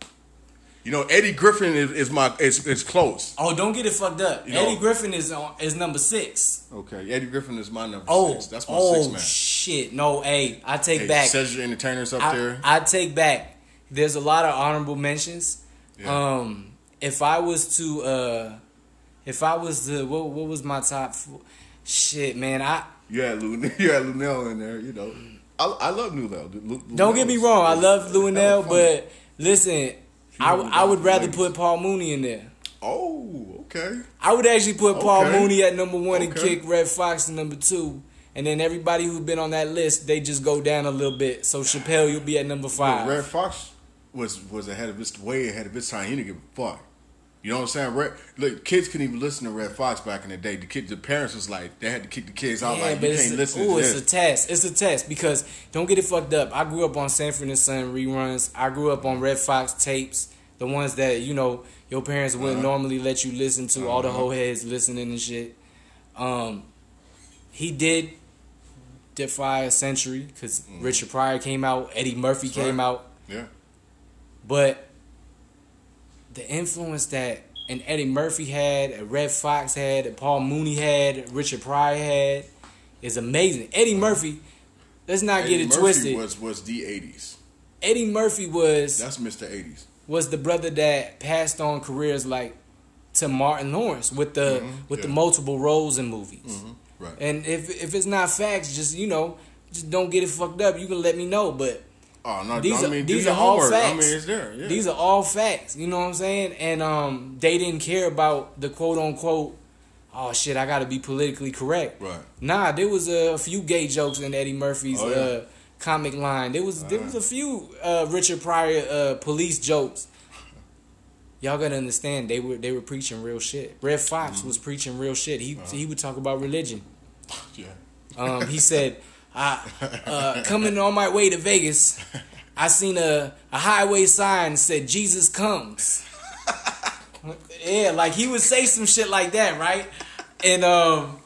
You know, Eddie Griffin is, is my is is close. Oh, don't get it fucked up. You know- Eddie Griffin is on, is number six. Okay, Eddie Griffin is my number Oh, six. That's my oh six man. shit! No, hey, I take Hey, back. Cedric Entertainer's up I, there. I take back. There's a lot of honorable mentions. Yeah. Um, if I was to, uh, if I was to, what what was my top? Four? Shit, man, I You had Lu, you had Lunel in there. You know, I, I love Lunel. Lu- don't Lunel get me is- wrong. I love hella Lunel, funny. but listen, I really I would got rather ladies. put Paul Mooney in there. Oh, okay. I would actually put Paul Okay. Mooney at number one and Okay. kick Red Fox at number two. And then everybody who's been on that list, they just go down a little bit. So Chappelle, you'll be at number five. Red Fox was was ahead of his way ahead of his time. He didn't give a fuck. You know what I'm saying? Red, look, kids couldn't even listen to Red Fox back in the day. The kid, the parents was like, they had to kick the kids out. Yeah, like, but you it's can't a, listen ooh, to it's this. a test. It's a test because don't get it fucked up. I grew up on Sanford and Son reruns. I grew up on Red Fox tapes, the ones that you know your parents wouldn't Uh-huh. normally let you listen to. All the Uh-huh. whole heads listening and shit. Um, he did defy a century because Richard Pryor came out, Eddie Murphy Mm-hmm. That's came right. out, Yeah. but the influence that and Eddie Murphy had, and Red Fox had, and Paul Mooney had, Richard Pryor had, is amazing. Eddie Murphy, let's not Eddie get it Murphy twisted. was was the eighties. Eddie Murphy was That's Mister eighties. was the brother that passed on careers like to Martin Lawrence with the Mhm, with the yeah. multiple roles in movies. Mm-hmm. Right. And if if it's not facts, just you know, just don't get it fucked up. You can let me know, but Oh no! these I are- mean, these do your are all homework. I facts. mean, it's there. Yeah. these are all facts. You know what I'm saying? And um, they didn't care about the quote unquote. Oh shit! I got to be politically correct. right. Nah, there was a few gay jokes in Eddie Murphy's Oh, yeah. uh, comic line. There was there was a few uh, Richard Pryor uh, police jokes. Y'all gotta understand they were they were preaching real shit. Red Fox Mm-hmm. was preaching real shit. He Uh-huh. he would talk about religion. Yeah. Um, he said, I, uh, coming on my way to Vegas, I seen a, a highway sign that said Jesus comes. Yeah, like he would say some shit like that, right? And um,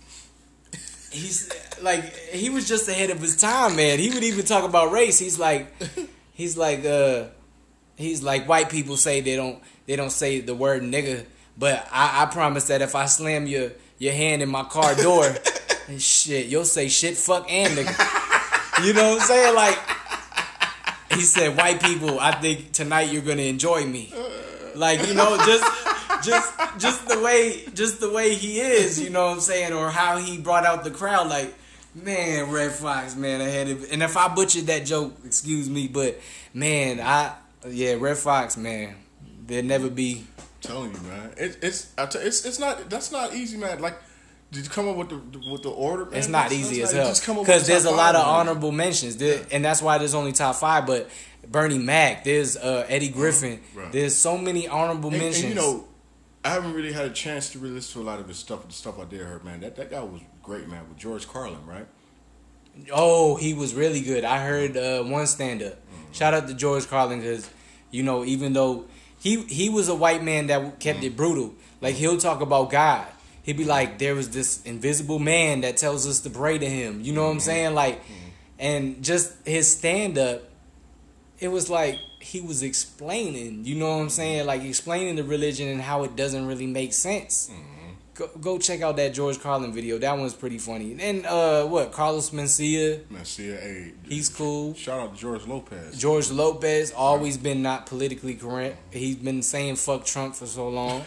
he's like he was just ahead of his time, man. He would even talk about race. He's like, he's like, uh, he's like white people say they don't they don't say the word nigga, but I, I promise that if I slam your your hand in my car door, and shit, you'll say shit, fuck, and nigga. You know what I'm saying? Like he said, white people, I think tonight you're gonna enjoy me. Like, you know, just just just the way just the way he is, you know what I'm saying, or how he brought out the crowd. Like, man, Red Fox, man, I had it. And if I butchered that joke, excuse me, but man, I yeah, Red Fox, man, there'll never be telling you, man. It, it's I t- it's it's not that's not easy, man. Like, did you come up with the with the order? Man? It's not that's, easy that's as not, hell just come up with because the there's a top lot five, of man. honorable mentions, there, and that's why there's only top five. But Bernie Mac, there's uh, Eddie Griffin, Right. there's so many honorable And, mentions. and you know, I haven't really had a chance to really listen to a lot of his stuff. The stuff I did heard, man. That that guy was great, man. With George Carlin, right? Oh, he was really good. I heard uh, one stand up. Mm-hmm. Shout out to George Carlin because, you know, even though he he was a white man that kept Mm-hmm. it brutal, like he'll talk about God. He'd be like, there was this invisible man that tells us to pray to him. You know what I'm saying? Like, and just his stand up, it was like he was explaining, you know what I'm saying? Like explaining the religion and how it doesn't really make sense. Mm-hmm. Go, go check out that George Carlin video. That one's pretty funny. And uh, what Carlos Mencia, Man, see, hey, he's cool. shout out to George Lopez. George Lopez always been not politically correct. He's been saying fuck Trump for so long,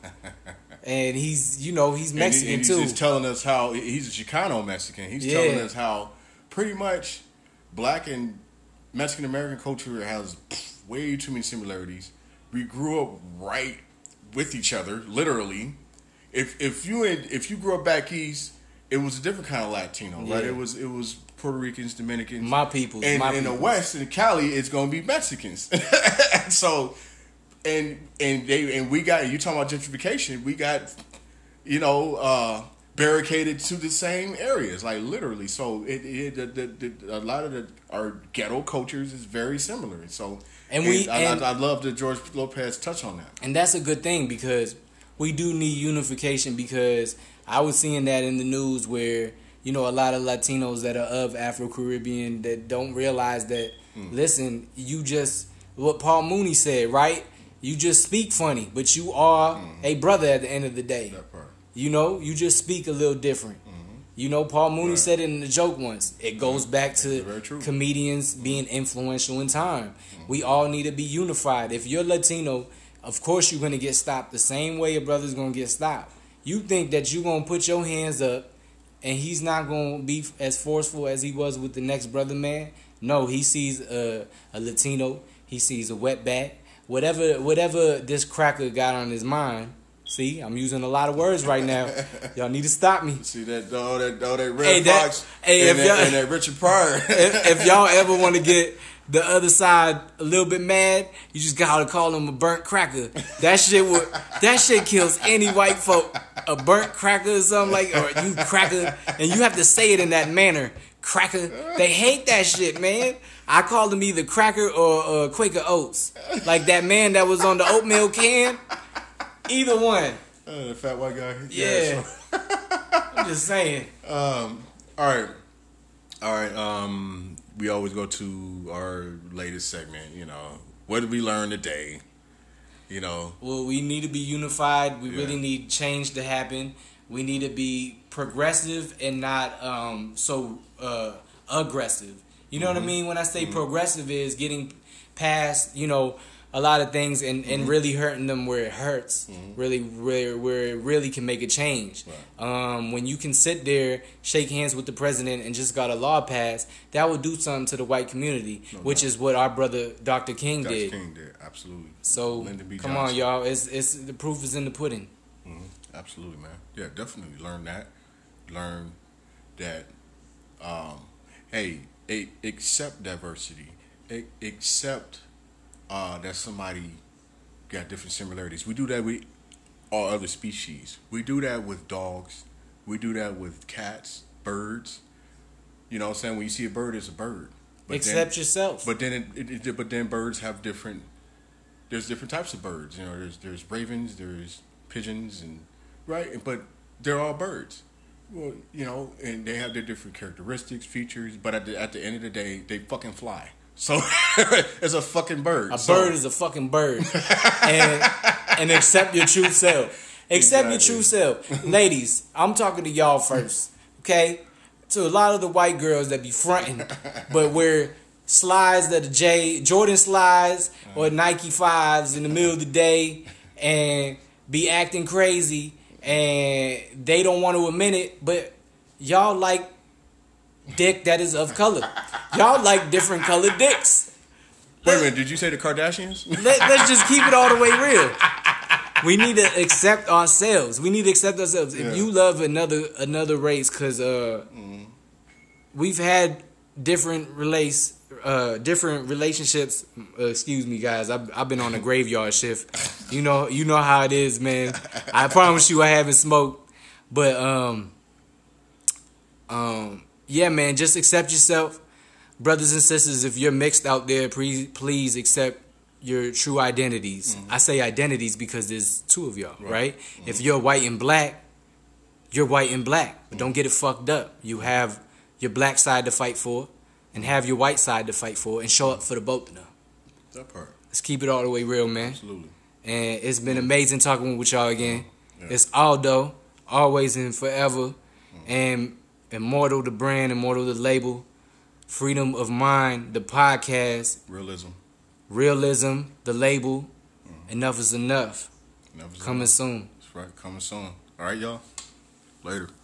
and he's you know he's And he- Mexican and he's too. just telling us how he's a Chicano Mexican. He's Yeah. telling us how pretty much black and Mexican American culture has pff, way too many similarities. We grew up right with each other, literally. If if you and if you grew up back east, it was a different kind of Latino, right? Yeah. It was it was Puerto Ricans, Dominicans, My peoples, and my in the peoples. West, in Cali, it's gonna be Mexicans. So, and and they and we got you talking about gentrification. We got you know uh, barricaded to the same areas, like literally. So it, it the, the, the, a lot of the our ghetto cultures is very similar. So And we- I, and- I, I love that George Lopez touch on that. And that's a good thing because we do need unification because I was seeing that in the news where, you know, a lot of Latinos that are of Afro-Caribbean that don't realize that, Mm. listen, you just, what Paul Mooney said, right? You just speak funny, but you are Mm. a brother at the end of the day. That part. You know, you just speak a little different. You know, Paul Mooney Right. said it in the joke once. It goes back to Very true. comedians being influential in time. We all need to be unified. If you're Latino, of course you're going to get stopped the same way a brother's going to get stopped. You think that you're going to put your hands up and he's not going to be as forceful as he was with the next brother man? No, he sees a, a Latino. He sees a wetback. Whatever, whatever this cracker got on his mind. See, I'm using a lot of words right now. Y'all need to stop me. See that oh that oh that Red Hey, that- Fox hey, and, if that, y'all- and that Richard Pryor. if, if y'all ever want to get the other side a little bit mad, you just gotta call them a burnt cracker. That shit would that shit kills any white folk. A burnt cracker or something like, or you cracker, and you have to say it in that manner. Cracker. They hate that shit, man. I called them either cracker or uh, Quaker Oats, like that man that was on the oatmeal can. Either one. Uh, the fat white guy. Yeah. so- I'm just saying. Um. All right. All right. Um. We always go to our latest segment. You know, what did we learn today? You know. Well, we need to be unified. We Yeah. really need change to happen. We need to be progressive and not um, so uh, aggressive. You know what I mean? When I say progressive is getting past, you know, a lot of things and, and really hurting them where it hurts. Really, where, where it really can make a change. Um, when you can sit there, shake hands with the president and just got a law passed, that would do something to the white community, No which doubt. is what our brother Doctor King Doctor did. King did absolutely. So Lyndon B. come Johnson. on, y'all. It's it's the proof is in the pudding. Mhm. Absolutely, man. Yeah, definitely learn that. Learn that. Um, hey, a, accept diversity. A, accept uh, that somebody got different similarities. We do that with all other species. We do that with dogs. We do that with cats, birds. You know what I'm saying? When you see a bird, it's a bird. But Accept then, yourself. But then, it, it, it, but then birds have different. There's different types of birds. You know, there's there's ravens, there's pigeons, and right. But they're all birds. Well, you know, and they have their different characteristics, features. But at the at the end of the day, they fucking fly. So it's a fucking bird. A So- bird is a fucking bird. and and accept your true self. Accept your Exactly. true self. Ladies, I'm talking to y'all first. Okay? To a lot of the white girls that be fronting, but wear slides that are J Jordan slides or Nike fives in the middle of the day and be acting crazy and they don't want to admit it, but y'all like dick that is of color. Y'all like different colored dicks. Wait a minute, did you say the Kardashians? Let, let's just keep it all the way real. we need to accept ourselves. We need to accept ourselves. Yeah. If you love another another race, because uh, mm-hmm. we've had different relates, uh, different relationships. Uh, excuse me, guys. I've, I've been on a graveyard shift. You know, you know how it is, man. I promise you, I haven't smoked, but um, um, yeah, man. Just accept yourself, brothers and sisters. If you're mixed out there, please, please accept your true identities. Mm-hmm. I say identities because there's two of y'all, right? right? Mm-hmm. If you're white and black, you're white and black. But mm-hmm. don't get it fucked up. You have your black side to fight for and have your white side to fight for and show up for the both of them. That part. Let's keep it all the way real, man. Absolutely. And it's been amazing talking with y'all again. Yeah. It's Aldo, always and forever. Mm-hmm. And Immortal the brand, Immortal the label. Freedom of Mind, the podcast. Realism. Realism, the label. Mm-hmm. Enough is enough. Enough is Coming enough. soon. That's right. Coming soon. All right, y'all. Later.